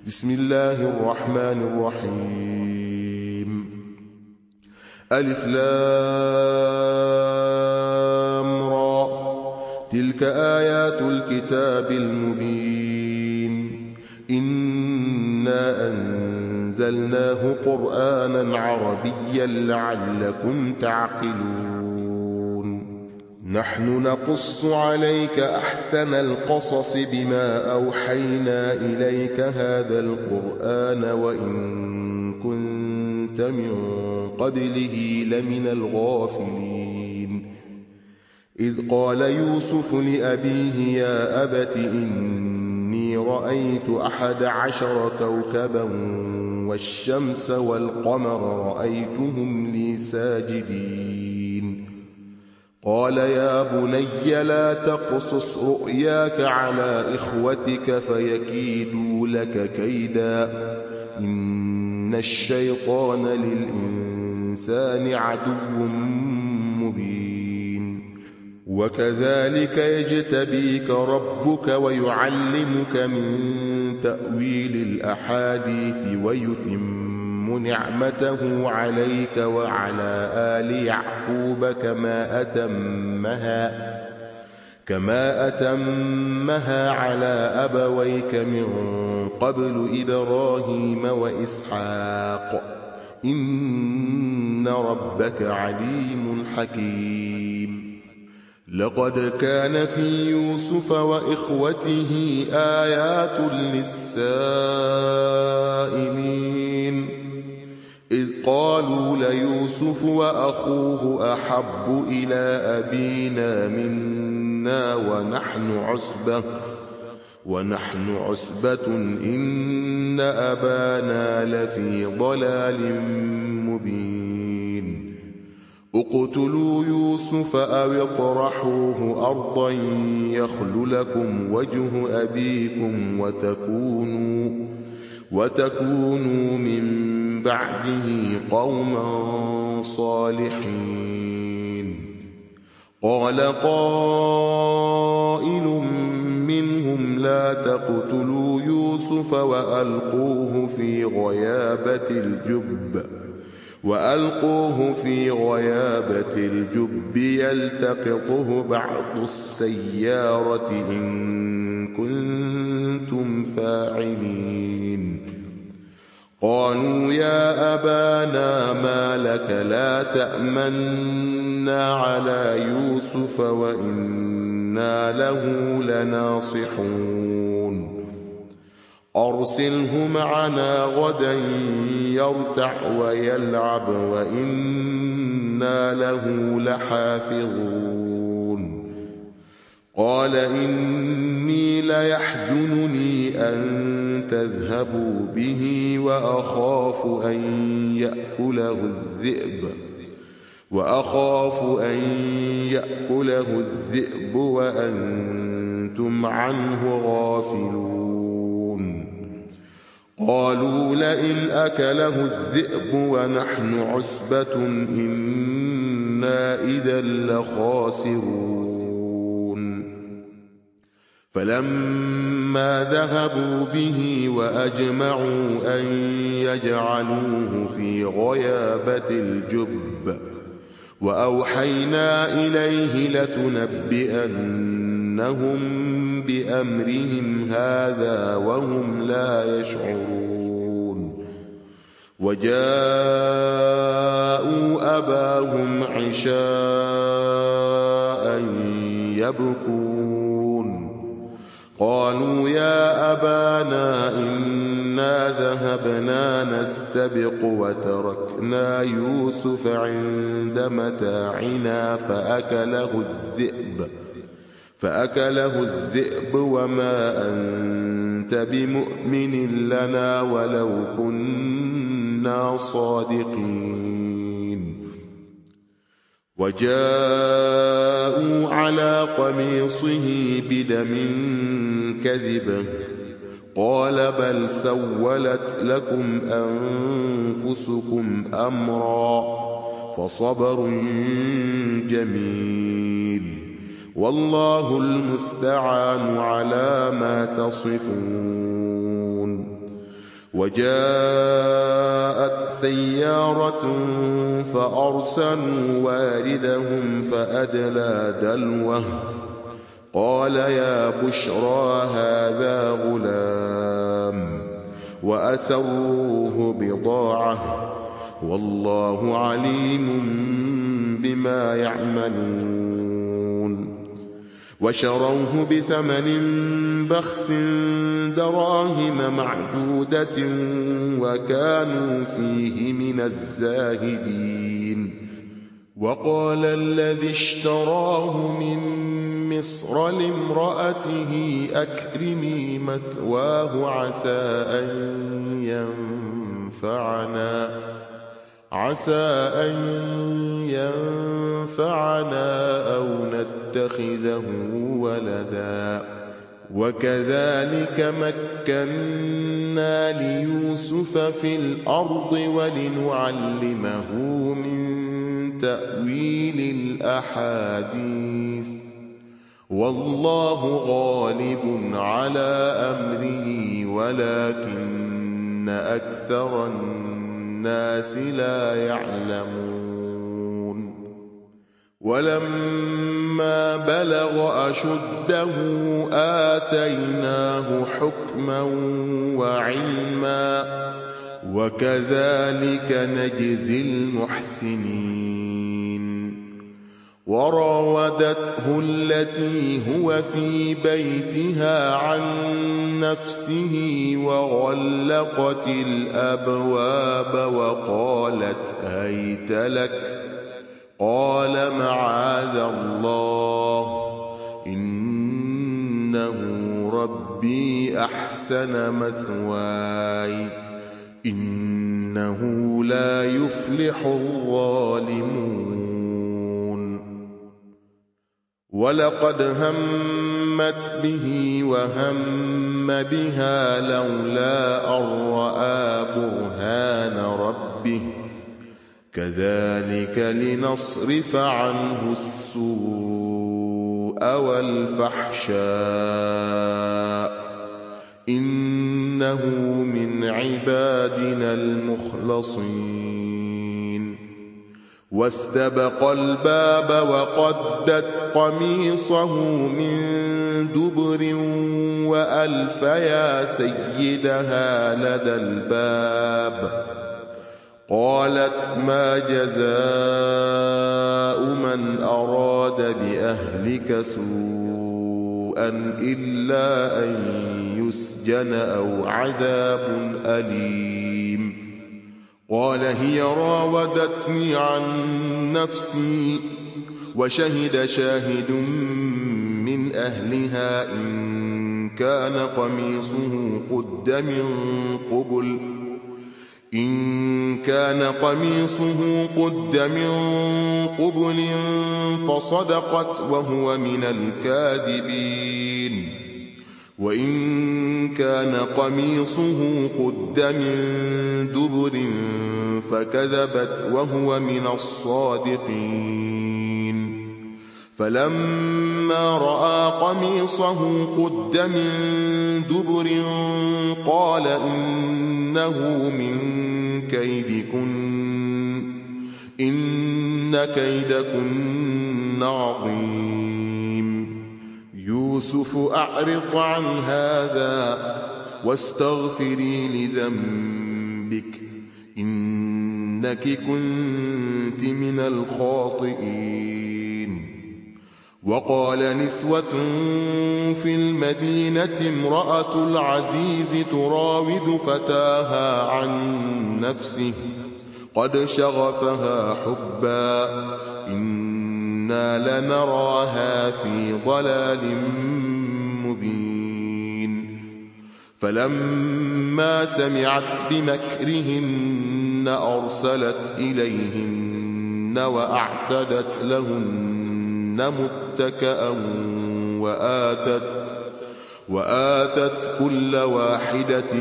بسم الله الرحمن الرحيم. ألف لام را، تلك آيات الكتاب المبين. إنا أنزلناه قرآنا عربيا لعلكم تعقلون. نحن نقص عليك أحسن القصص بما أوحينا إليك هذا القرآن وإن كنت من قبله لمن الغافلين. إذ قال يوسف لأبيه يا أبت إني رأيت 11 كوكبا والشمس والقمر رأيتهم لي ساجدين. قال يا بني لا تقصص رؤياك على إخوتك فيكيدوا لك كيدا، إن الشيطان للإنسان عدو مبين. وكذلك يجتبيك ربك ويعلمك من تأويل الأحاديث ويتم نعمته عليك وعلى آل يعقوب كما أتمها على أبويك من قبل إبراهيم وإسحاق إن ربك عليم حكيم. لقد كان في يوسف وإخوته آيات للسائلين إذ قالوا ليوسف وأخوه أحب إلى أبينا منا ونحن عصبة إن أبانا لفي ضلال مبين. اقتلوا يوسف أو اطرحوه أرضا يخل لكم وجه أبيكم وتكونوا من بعده قوما صالحين. قال قائل منهم لا تقتلوا يوسف وألقوه في غيابة الجب يلتقطه بعض السيارة إن كنتم فاعلين. قالوا يا أبانا ما لك لا تأمنا على يوسف وإنا له لناصحون. أرسله معنا غدا يرتع ويلعب وإنا له لحافظون. قال إني ليحزنني أن تذهبوا به وأخاف أن يأكله الذئب وأنتم عنه غافلون. قالوا لئن أكله الذئب ونحن عصبة إنا إذا لخاسرون. فلما ذهبوا به وأجمعوا أن يجعلوه في غيابة الجب وأوحينا إليه لتنبئنهم بأمرهم هذا وهم لا يشعرون. وجاءوا أباهم عشاء يبكون. قالوا يا أبانا إنا ذهبنا نستبق وتركنا يوسف عند متاعنا فأكله الذئب وما أنت بمؤمن لنا ولو كنا صادقين. وجاءوا على قميصه بدم كذب قال بل سولت لكم أنفسكم أمرا فصبر جميل والله المستعان على ما تصفون. وجاءت سيارة فأرسلوا واردهم فأدلى دلوه قال يا بشرى هذا غلام وأسروه بضاعة والله عليم بما يعملون وشروه بثمن بخس دراهم معدودة وكانوا فيه من الزاهدين وقال الذي اشتراه من مصر لامرأته أكرمي مثواه عسى أن ينفعنا أو نتخذه ولدا وكذلك مكنا ليوسف في الأرض ولنعلمه من تأويل الأحاديث والله غالب على أمره ولكن أكثر الناس لا يعلمون ولما بلغ أشده آتيناه حكما وعلما وكذلك نجزي المحسنين وراودته التي هو في بيتها عن نفسه وغلقت الأبواب وقالت هيت لك قال معاذ الله إنه ربي أحسن مثواي إنه لا يفلح الظالمون ولقد همت به وهم بها لولا أن رأى برهان ربه كذلك لنصرف عنه السوء والفحشاء إنه من عبادنا المخلصين واستبق الباب وقدت قميصه من دبر وألف يا سيدها لدى الباب قالت ما جزاء من أراد بأهلك سوءا إلا أن يسجن أو عذاب أليم قال هي راودتني عن نفسي وشهد شاهد من أهلها إن كان قميصه قد من قبل فصدقت وهو من الكاذبين وإن كان قميصه قد من دبر فكذبت وهو من الصادقين فلما رأى قميصه قد من دبر قال إنه من كيدكن إن كيدكن عظيم يوسف أعرض عن هذا واستغفري لذنبك إنك كنت من الخاطئين وقال نسوة في المدينة امرأة العزيز تراود فتاها عن نفسه قد شغفها حبا إنا لنراها في ضلال مبين فلما سمعت بمكرهن أرسلت إليهن وأعتدت لهن متكأ وآتت كل واحدة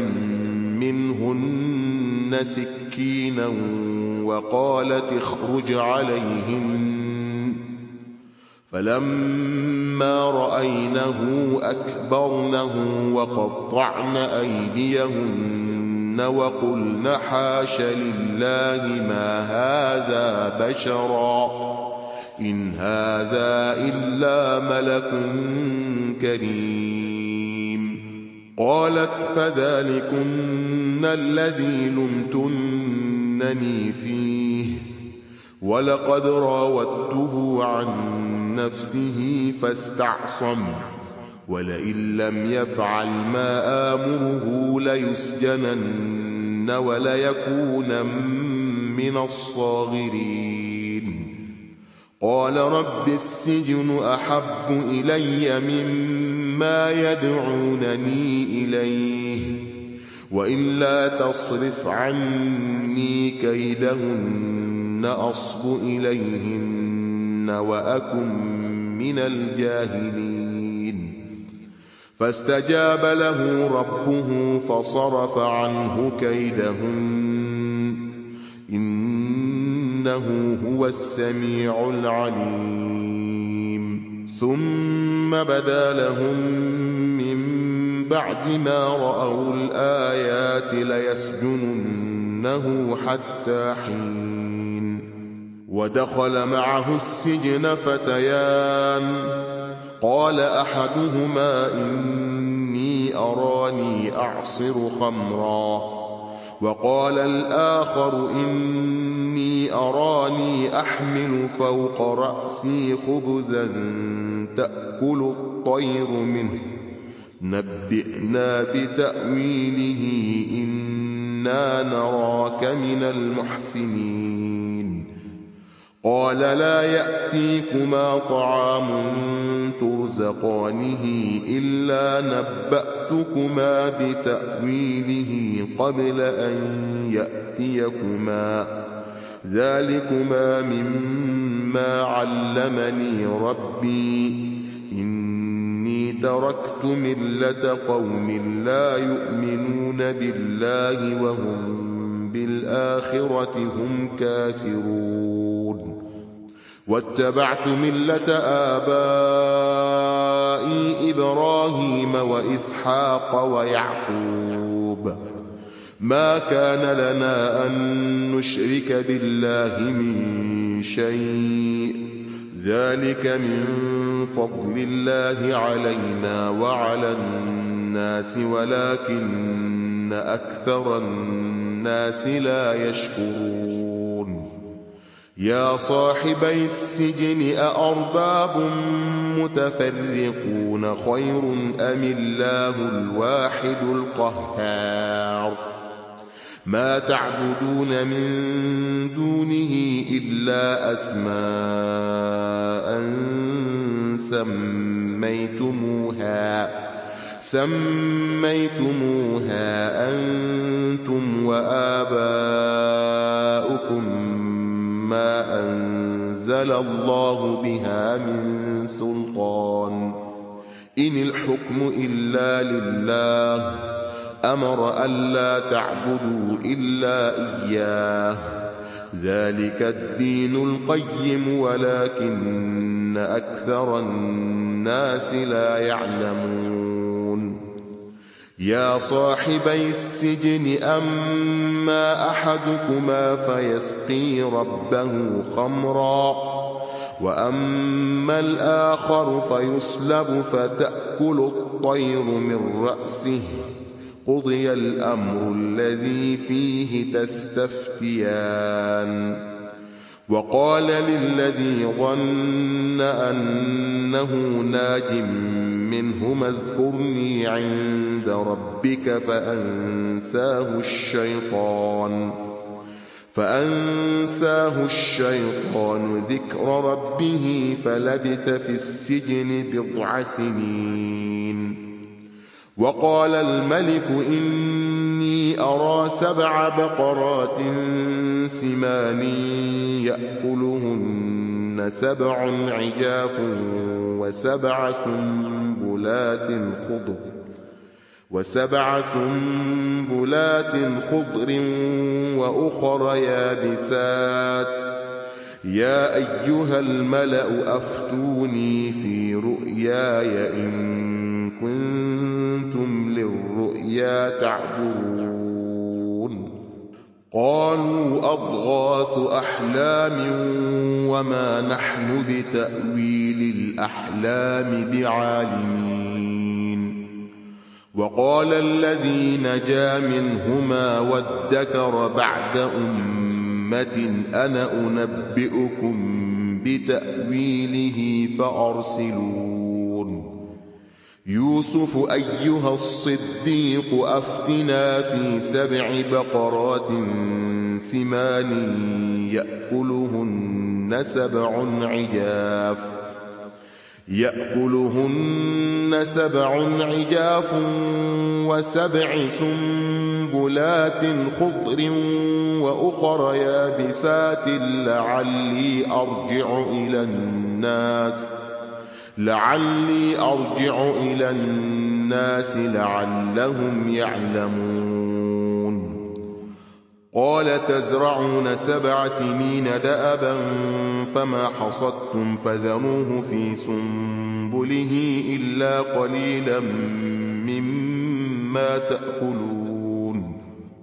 منهن سكينا وقالت اخرج عليهن فلما رأينه أكبرنه وقطعن أيديهن وقلن حاش لله ما هذا بشرا إن هذا إلا ملك كريم. قالت فذلكن الذي لمتنني فيه ولقد راودته عن نفسه فاستعصم ولئن لم يفعل ما آمره ليسجنن وليكونن من الصاغرين. قال رب السجن أحب إلي مما يدعونني إليه وإلا تصرف عني كيدهن أصب إليهن وأكن من الجاهلين. فاستجاب له ربه فصرف عنه كيدهن إنه هو السميع العليم. ثم بدا لهم من بعد ما رأوا الآيات ليسجننه حتى حين. ودخل معه السجن فتيان قال أحدهما إني أراني أعصر خمرا وقال الآخر إني أراني أحمل فوق رأسي خبزا تأكل الطير منه نبئنا بتأويله إنا نراك من المحسنين. قال لا يأتيكما طعام ترزقانه إلا نبأتكما بتأويله قبل أن يأتيكما ذلكما مما علمني ربي إني تركت ملة قوم لا يؤمنون بالله وهم بالآخرة هم كافرون واتبعت ملة آبائي إبراهيم وإسحاق ويعقوب ما كان لنا أن نشرك بالله من شيء ذلك من فضل الله علينا وعلى الناس ولكن أكثر الناس لا يشكرون. يا صاحبي السجن أأرباب متفرقون خير أم الله الواحد القهار ما تعبدون من دونه إلا أسماء سميتموها أنتم وآباؤكم ما أنزل الله بها من سلطان إن الحكم إلا لله أمر ألا تعبدوا إلا إياه ذلك الدين القيم ولكن أكثر الناس لا يعلمون. يا صاحبي السجن أما أحدكما فيسقي ربه خمرا وأما الآخر فيصلب فتأكل الطير من رأسه قضي الأمر الذي فيه تستفتيان. وقال للذي ظن أنه ناج منهما اذكرني عند ربك فأنساه الشيطان ذكر ربه فلبث في السجن 9 سنين. وقال الملك إني أرى 7 بقرات سمان يأكلهن 7 عجاف وسبع سنبلات خضر وأخر يابسات يا أيها الملأ أفتوني في رؤياي إن كنتم للرؤيا تعبرون. قالوا أضغاث أحلام وما نحن بتأويل الأحلام بعالمين. وقال الذي نجا منهما وادكر بعد أمة أنا أنبئكم بتأويله فأرسلون. يوسف أيها الصديق أفتنا في 7 بقرات سمان يأكلهن 7 عجاف و7 سنبلات خضر وأخر يابسات لعلي أرجع إلى الناس لعلهم يعلمون. قال تزرعون 7 سنين دأبا فما حصدتم فذروه في سنبله إلا قليلا مما تأكلون.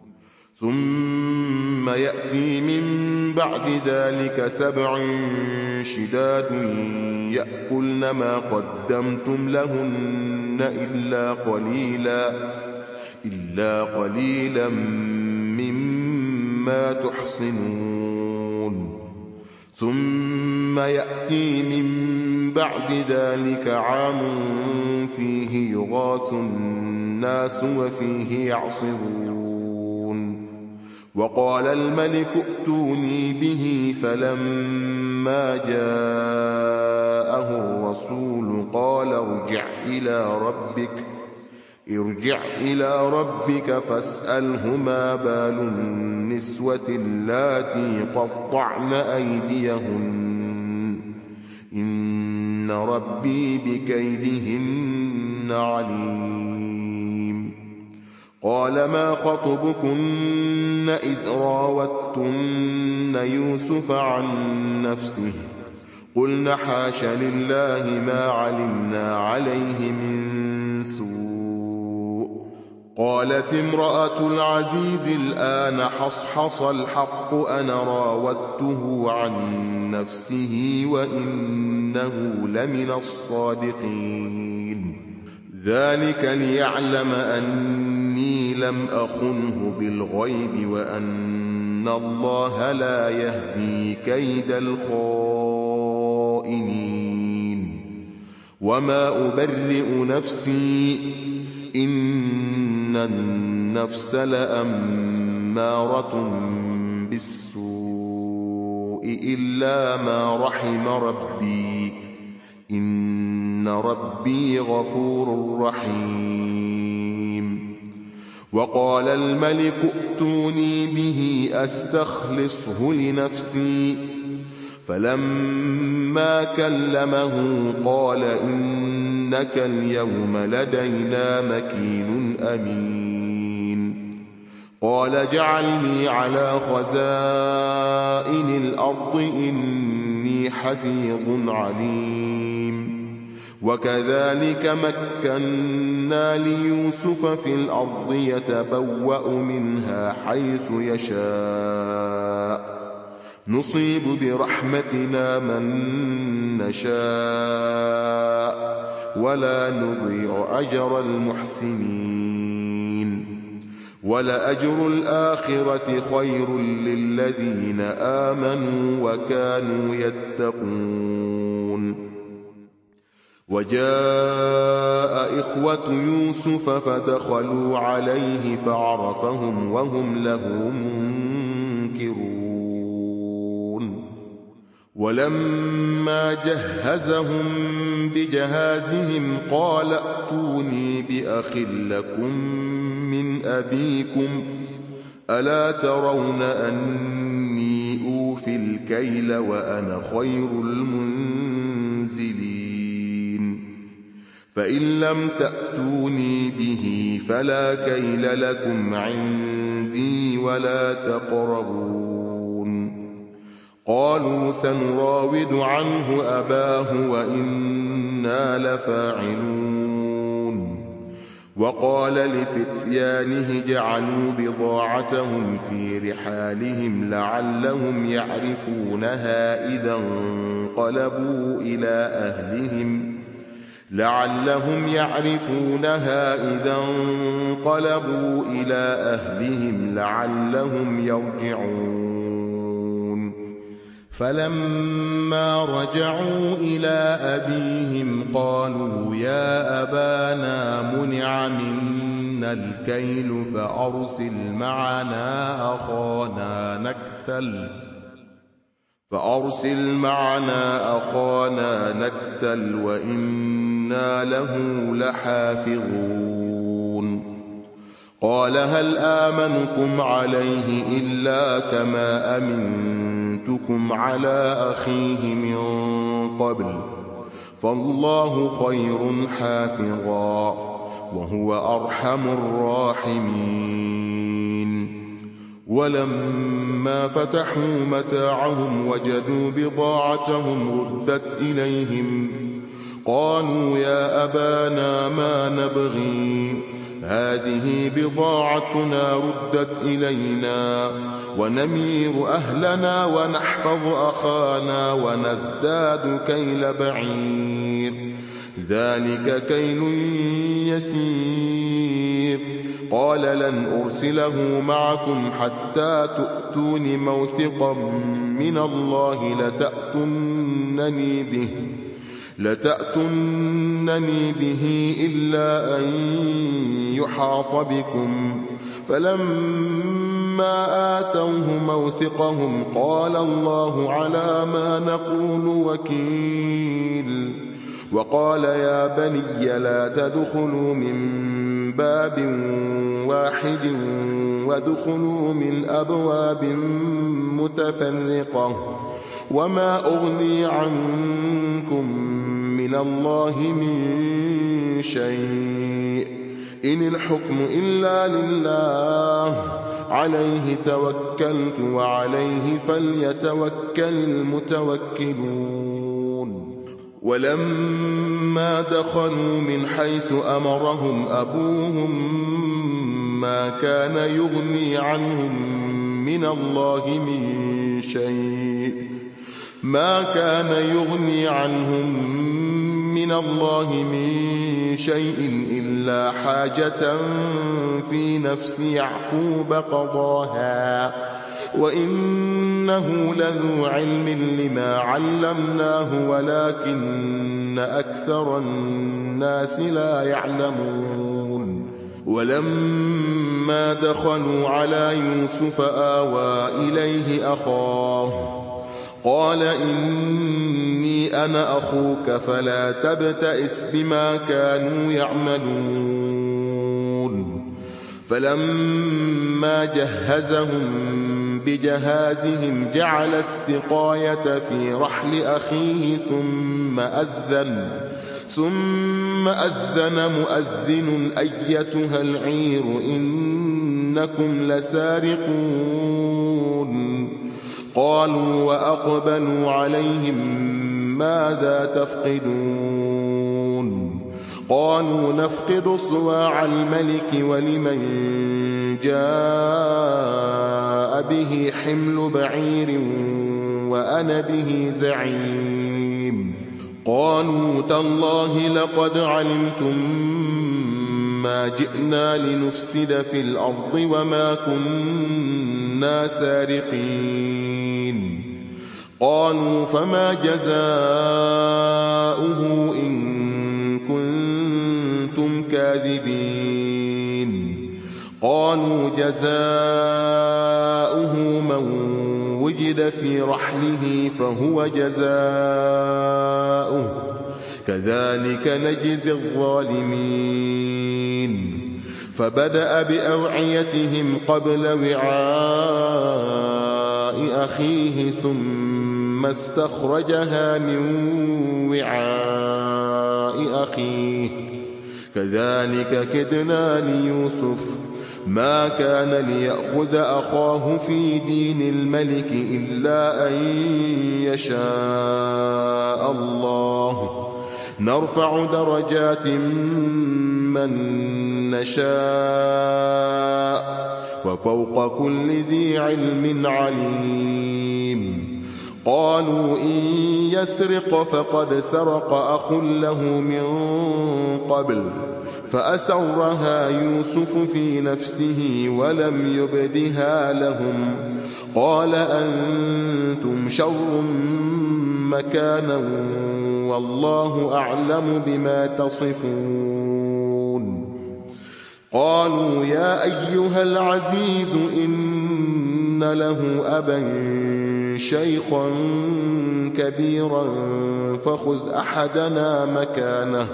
ثم يأتي من بعد ذلك 7 شداد يأكلن ما قدمتم لهن إلا قليلا مما تحصنون. ثم يأتي من بعد ذلك عام فيه يغاث الناس وفيه يعصرون. وقال الملك ائتوني به فلما جاءه الرسول قال ارجع إلى ربك فاسأله ما بال النسوة اللاتي قطعن أيديهن إن ربي بكيدهن عليم. قال ما خطبكن إذ راوتن يوسف عن نفسه قلن حاش لله ما علمنا عليه من سوء. قالت امرأة العزيز الآن حصحص الحق أنا راودته عن نفسه وإنه لمن الصادقين. ذلك ليعلم أني لم أخنه بالغيب وأن الله لا يهدي كيد الخائنين. وما أبرئ نفسي إن النفس لأمارة بالسوء إلا ما رحم ربي إن ربي غفور رحيم. وقال الملك ائتوني به أستخلصه لنفسي فلما كلمه قال إنك اليوم لدينا مكين أمين. قال جعلني على خزائن الأرض إني حفيظ عليم. وكذلك مكنا ليوسف في الأرض يتبوأ منها حيث يشاء نصيب برحمتنا من نشاء ولا نضيع أجر المحسنين. ولأجر الآخرة خير للذين آمنوا وكانوا يتقون. وجاء إخوة يوسف فدخلوا عليه فعرفهم وهم له منكرون. ولما جهزهم بجهازهم قال ائتوني بأخ لكم من أبيكم ألا ترون أني أوفي الكيل وأنا خير المنزلين. فإن لم تأتوني به فلا كيل لكم عندي ولا تقربون. قالوا سنراود عنه أباه وإنا لفاعلون. وقال لفتيانه جعلوا بضاعتهم في رحالهم لعلهم يعرفونها إذا انقلبوا إلى أهلهم لعلهم يرجعون. فلما رجعوا إلى أبيهم قالوا يا أبانا منع منا الكيل فأرسل معنا أخانا نكتل وإنا له لحافظون. قال هل آمنكم عليه إلا كما أمنتكم على أخيه من قبل فالله خير حافظا وهو أرحم الراحمين. ولما فتحوا متاعهم وجدوا بضاعتهم ردت إليهم قالوا يا أبانا ما نبغي هذه بضاعتنا ردت إلينا ونمير أهلنا ونحفظ أخانا ونزداد كيل بعير ذلك كيل يسير. قال لن أرسله معكم حتى تؤتون موثقا من الله لتأتونني به إلا أن يحاط بكم. فلما آتوه موثقهم قال الله على ما نقول وكيل. وقال يا بني لا تدخلوا من باب واحد وادخلوا من أبواب متفرقة وما أغني عنكم من الله من شيء إن الحكم إلا لله عليه توكلت وعليه فليتوكل المتوكلون. ولما دخلوا من حيث أمرهم أبوهم ما كان يغني عنهم من الله من شيء إلا حاجة في نفس يعقوب قضاها وإنه لذو علم لما علمناه ولكن أكثر الناس لا يعلمون. ولما دخلوا على يوسف آوى إليه أخاه قال إني أنا أخوك فلا تبتئس بما كانوا يعملون. فلما جهزهم بجهازهم جعل السقاية في رحل أخيه ثم أذن مؤذن أيتها العير إنكم لسارقون. قالوا وأقبلوا عليهم ماذا تفقدون؟ قالوا نفقد صواع الملك ولمن جاء به حمل بعير وأنا به زعيم. قالوا تالله لقد علمتم ما جئنا لنفسد في الأرض وما كنا سارقين. قالوا فما جزاؤه إن كنتم كاذبين؟ قالوا جزاؤه من وجد في رحله فهو جزاؤه كذلك نجزي الظالمين. فبدأ بأوعيتهم قبل وعاء أخيه ثم استخرجها من وعاء أخيه كذلك كدنا ليوسف ما كان ليأخذ أخاه في دين الملك إلا أن يشاء الله نرفع درجات من نشاء وفوق كل ذي علم عليم. قالوا إن يسرق فقد سرق أخ له من قبل فأسرها يوسف في نفسه ولم يبدها لهم. قال أنتم شر مكانا والله أعلم بما تصفون. قالوا يا أيها العزيز إن له أبا شيخا كبيرا فخذ أحدنا مكانه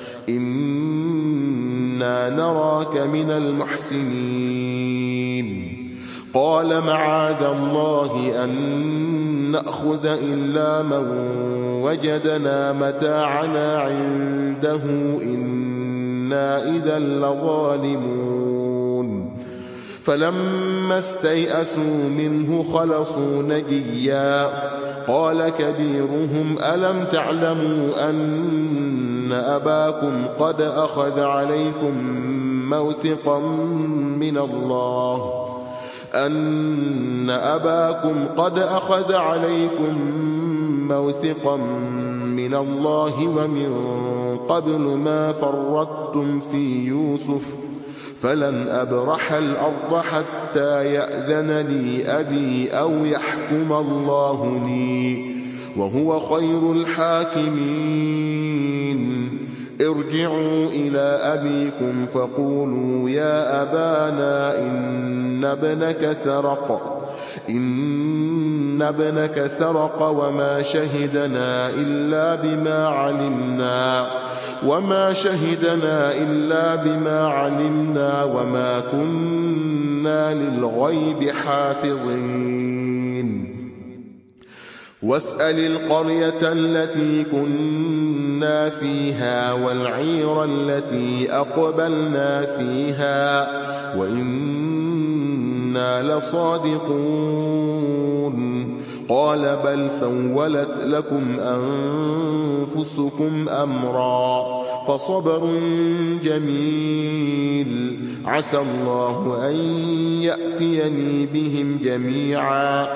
إنا نراك من المحسنين. قال معاذ الله أن نأخذ إلا من وجدنا متاعنا عنده إنا إذا لظالمون. فلما استيئسوا منه خلصوا نجيا. قال كبيرهم ألم تعلموا أن أباكم قد أخذ عليكم موثقا من الله ومن قبل ما فرطتم في يوسف فلن أبرح الأرض حتى يأذن لي أبي أو يحكم الله لي وهو خير الحاكمين. ارجعوا إلى أبيكم فقولوا يا أبانا إن ابنك سرق وما شهدنا إلا بما علمنا وما كنا للغيب حافظين. واسأل القرية التي كنا فيها والعير التي أقبلنا فيها وإنا لصادقون. قال بل سولت لكم أنفسكم أمرا فصبر جميل عسى الله أن يأتيني بهم جميعا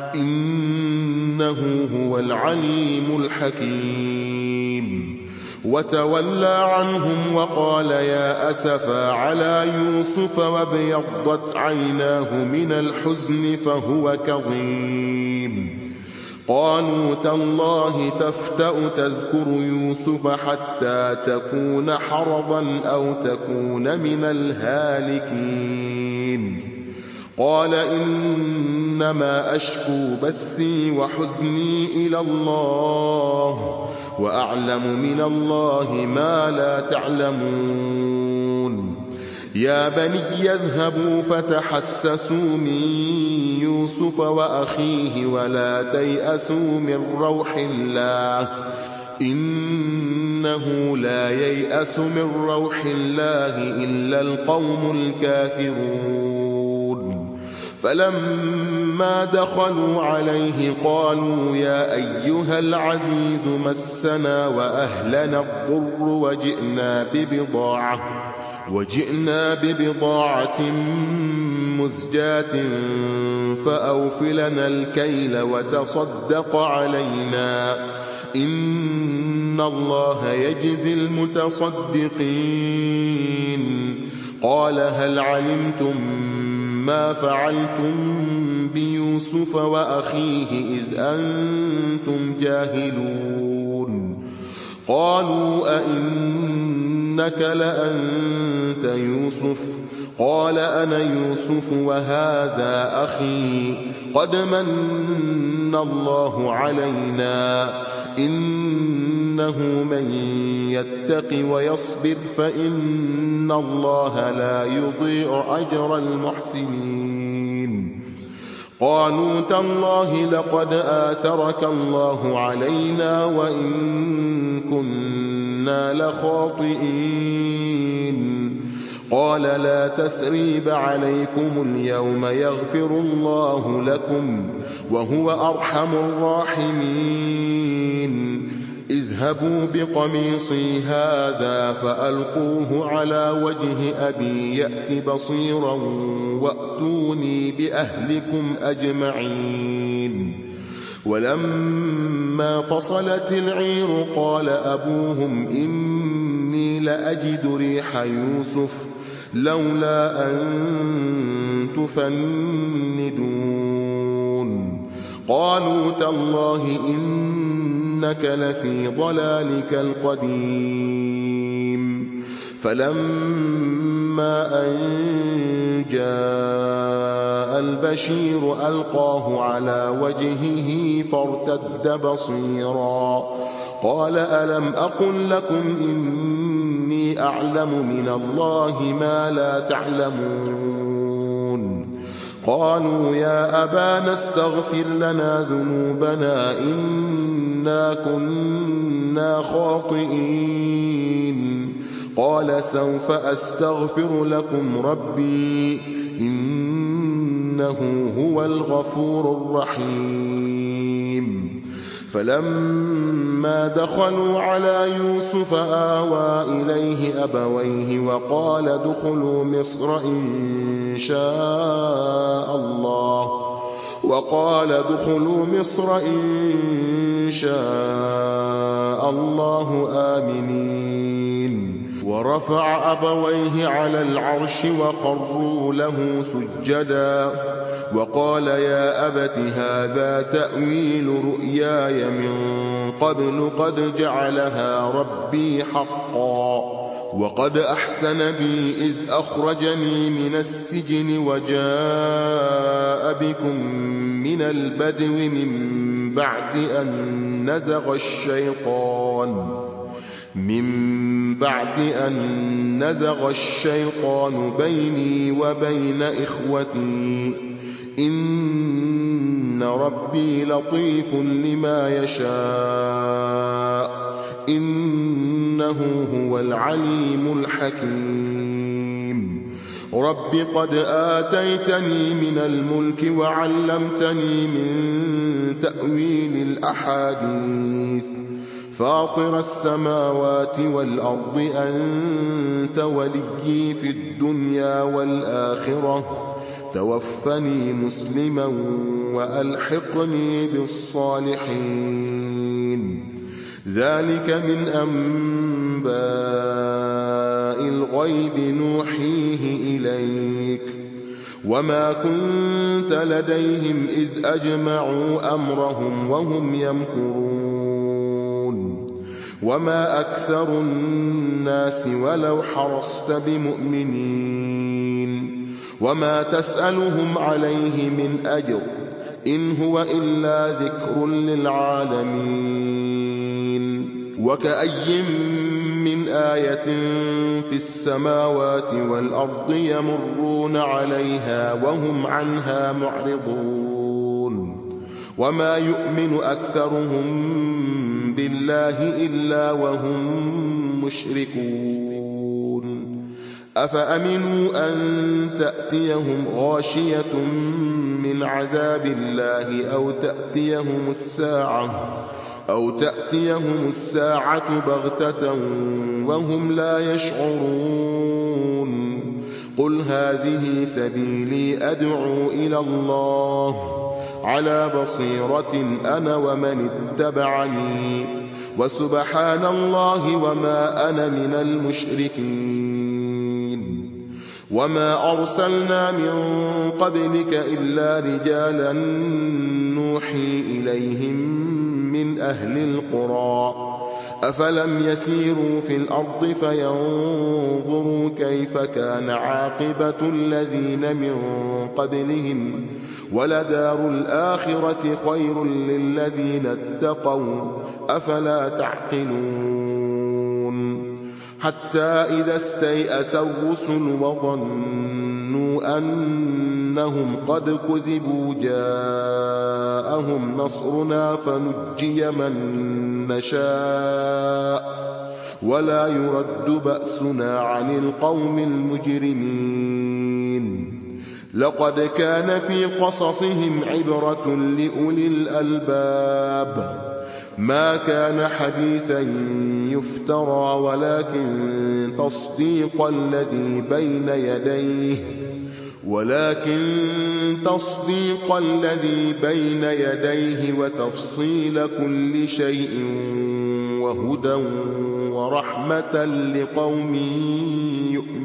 إنه هو العليم الحكيم. وتولى عنهم وقال يا أسفا على يوسف وابيضت عيناه من الحزن فهو كظيم. قالوا تالله تفتأ تذكر يوسف حتى تكون حرضا أو تكون من الهالكين. قال إنما أشكو بثي وحزني إلى الله وأعلم من الله ما لا تعلمون. يا بني يذهبوا فتحسسوا من يوسف وأخيه ولا تيأسوا من روح الله إنه لا ييأس من روح الله إلا القوم الكافرون. فلما دخلوا عليه قالوا يا أيها العزيز مسنا وأهلنا الضر وجئنا ببضاعة مزجاة فأوفلنا الكيل وتصدق علينا إن الله يجزي المتصدقين. قال هل علمتم ما فعلتم بيوسف وأخيه إذ أنتم جاهلون. قالوا أئنك لأنت يوسف قال أنا يوسف وهذا أخي قد من الله علينا إنه من يتق ويصبر فإن الله لا يضيع أجر المحسنين. قالوا تالله لقد آثرك الله علينا وإن كنا لخاطئين. قال لا تثريب عليكم اليوم يغفر الله لكم وهو أرحم الراحمين. اذهبوا بقميصي هذا فألقوه على وجه أبي يأت بصيرا وأتوني بأهلكم أجمعين. ولما فصلت العير قال أبوهم إني لأجد ريح يوسف لولا أن تفندون. قالوا تالله إنك لفي ضلالك القديم. فلما أن جاء البشير ألقاه على وجهه فارتد بصيرا قال ألم أقل لكم إني أعلم من الله ما لا تعلمون. قالوا يا أبانا استغفر لنا ذنوبنا إنا كنا خاطئين. قال سوف أستغفر لكم ربي إنه هو الغفور الرحيم. فلما دخلوا على يوسف آوى إليه أبويه وقال ادخلوا مصر إن شاء الله آمنين. ورفع أبويه على العرش وخروا له سجدا وقال يا أبت هذا تأويل رؤياي من قبل قد جعلها ربي حقا وقد أحسن بي إذ أخرجني من السجن وجاء بكم من البدو من بعد أن نزغ الشيطان بيني وبين إخوتي إن ربي لطيف لما يشاء إنه هو العليم الحكيم. رب قد آتيتني من الملك وعلمتني من تأويل الأحاديث فاطر السماوات والأرض أنت وليي في الدنيا والآخرة توفني مسلما وألحقني بالصالحين. ذلك من أنباء الغيب نوحيه إليك وما كنت لديهم إذ أجمعوا أمرهم وهم يمكرون. وما أكثر الناس ولو حرصت بمؤمنين وما تسألهم عليه من أجر إن هو إلا ذكر للعالمين. وكأي من آية في السماوات والأرض يمرون عليها وهم عنها معرضون. وما يؤمن أكثرهم بالله إلا وهم مشركون. أفأمنوا أن تأتيهم غاشية من عذاب الله أو تأتيهم الساعة بغتة وهم لا يشعرون. قل هذه سبيلي أدعو إلى الله على بصيرة أنا ومن اتبعني وسبحان الله وما أنا من المشركين. وما أرسلنا من قبلك إلا رجالا نوحي إليهم من أهل القرى أفلم يسيروا في الأرض فينظروا كيف كان عاقبة الذين من قبلهم ولدار الآخرة خير للذين اتقوا أفلا تعقلون. حتى إذا استيأس الرسل وظنوا أنهم قد كذبوا جاءهم نصرنا فنجي من نشاء ولا يرد بأسنا عن القوم المجرمين. لقد كان في قصصهم عبرة لأولي الألباب ما كان حديثا يفترى ولكن تصديق الذي بين يديه وتفصيل كل شيء وهدى ورحمة لقوم يؤمنون.